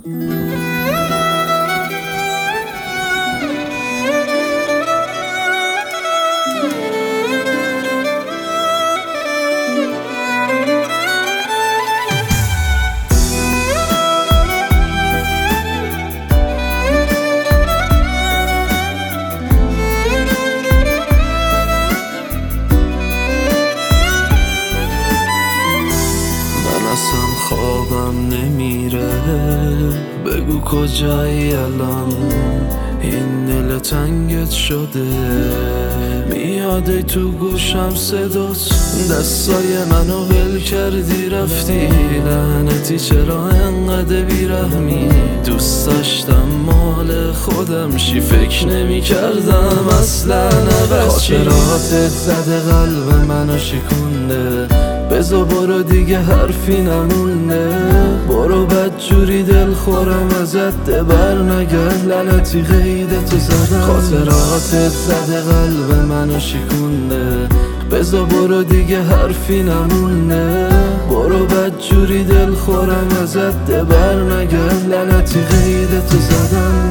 خوابم نمیره، بگو کجایی الان؟ این دل تنگت شده، میاده تو گوشم صدات، دستای منو ول کردی رفتی، لعنتی چرا انقدر بیرحمی؟ دوست داشتم مال خودم شی، فکر نمی کردم اصلا عوض چی. خاطراتت زده قلب منو شکونده، بزا برو دیگه حرفی نمونده، برو بدجوری دل خورم ازت، بر نگرد لعنتی قیدتو زدم. خاطراتت زده قلب منو شکونده، بزا برو دیگه حرفی نمونده، برو بدجوری دل خورم ازت، بر نگرد لعنتی قیدتو زدم.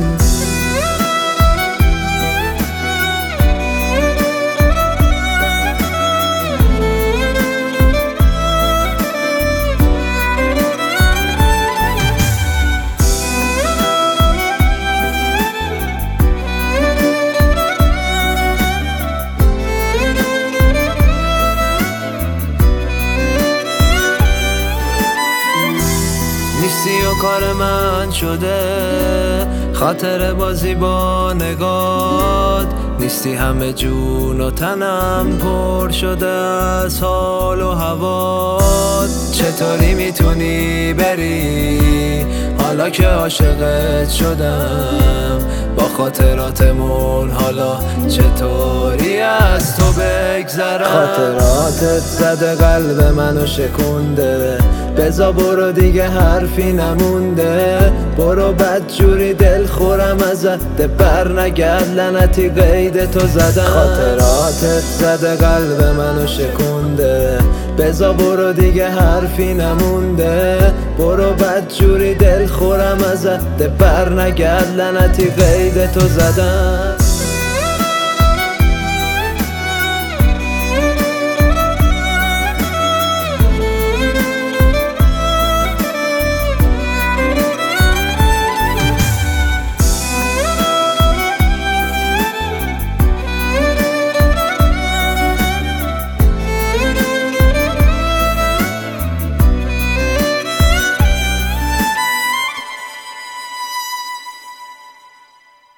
نیستی و کار من شده، خاطر بازی با نگات، نیستی همه جون و تنم پر شده از حال و هوات. چطوری میتونی بری حالا که عاشقت شدم؟ با خاطراتمون حالا چطوری از تو بگذرم؟ خاطراتت زده قلب منو شکونده، بزا برو دیگه حرفی نمونده، برو بدجوری دل خورم ازت، بر نگرد لعنتی قیدتو زدم. خاطراتت زده قلب منو شکونده، بزا برو دیگه حرفی نمونده، برو بدجوری دل خورم ازت، بر نگرد لعنتی قیدتو زدم.